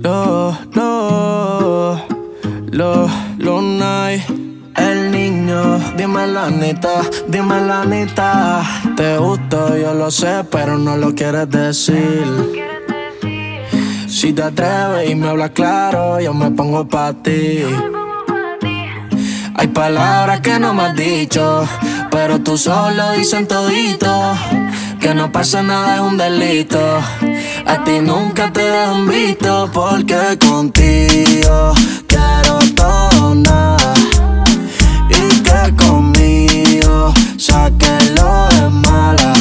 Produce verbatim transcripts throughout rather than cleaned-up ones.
Lo, lo, lo, Lunay, el niño. Dime la neta, dime la neta. Te gusto, yo lo sé, pero no lo quieres decir. Si te atreves y me hablas claro, yo me pongo pa' ti. Hay palabras que no me has dicho, pero tú solo dicen todito. Que no pasa nada es un delito. A ti nunca te dejan visto, porque contigo quiero todo o nada. Y que conmigo saque lo de mala.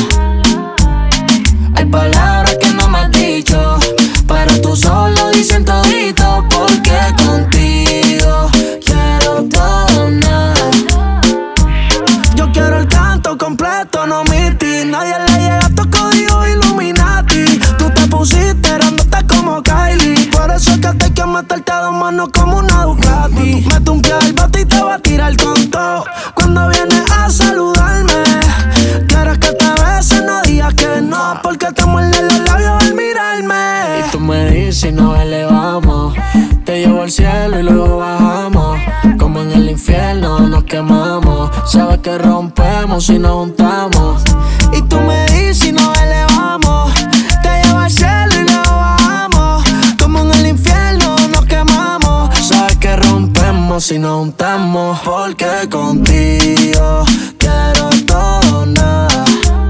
Hay palabras que no me has dicho, pero tú solo dicen todito, porque contigo quiero todo o nada. Yo quiero el canto completo, no miti. Nadie le llega a tu código Illuminati. Tú te pusiste grandote como Kylie, por eso es que te hay que meterte a dos manos como una Ducati. Mete un pie al bote y te va a tirar con todo. Cuando vienes a saludarme, quieres que te bese, no digas que no, porque te muerde los labios al mirarme. Y tú me dices y nos elevamos, te llevo al cielo y luego bajamos. Como en el infierno nos quemamos, sabes que rompemos si nos juntamos. Y tú me dices y nos elevamos, te llevo al cielo y luego bajamos. Como en el infierno nos quemamos, sabes que rompemos si nos juntamos. Porque contigo quiero todo o nada.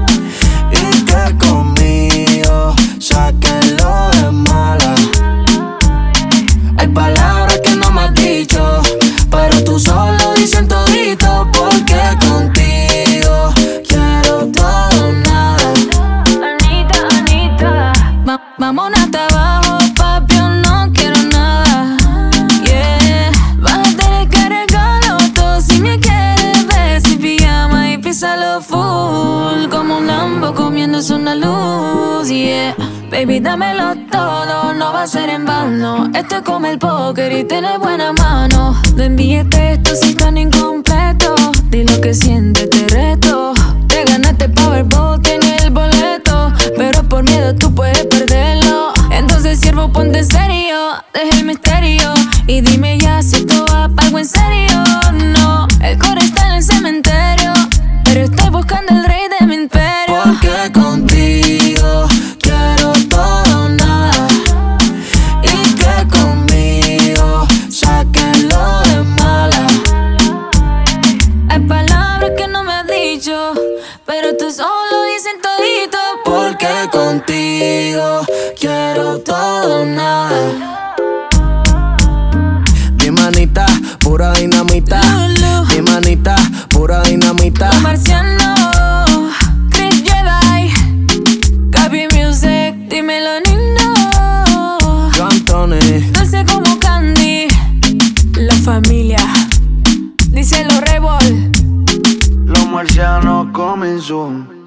Y que conmigo saque lo de mala. Hay palabras que no me has dicho, pero tú solo dicen todito, porque contigo quiero todo o nada. Anita, Anita, Va vámonos hasta abajo, papi, yo no quiero nada. Yeah, vas a tener que arreglarlo todo si me quieres ver sin pijama y písalo full, como un Lambo comiéndose una luz. Yeah, baby, dámelo todo, no va a ser en vano. Esto es como el póker y tienes buena mano. No envíes textos si están incompletos. Di lo que sientes, te reto. Te ganaste Powerball, tienes el boleto, pero por miedo tú puedes perderlo. Entonces, siervo, ponte en serio, deja el misterio y dime ya si esto va pa' algo en serio. No, el core está en el cementerio, pero estoy buscando el rey de mi imperio. Porque contigo quiero todo o nada. Y que conmigo saque lo de mala. Hay palabras que no me has dicho, pero tú solo dicen todito. Porque contigo quiero todo o nada. Mi manita, pura dinamita. Lulu. Mi manita, pura dinamita. Marciano, Chris Jedi, Gaby Music, dímelo lindo. Yo Anthony. Dulce como Candy, la familia, díselo Rebol. Los marcianos comenzó.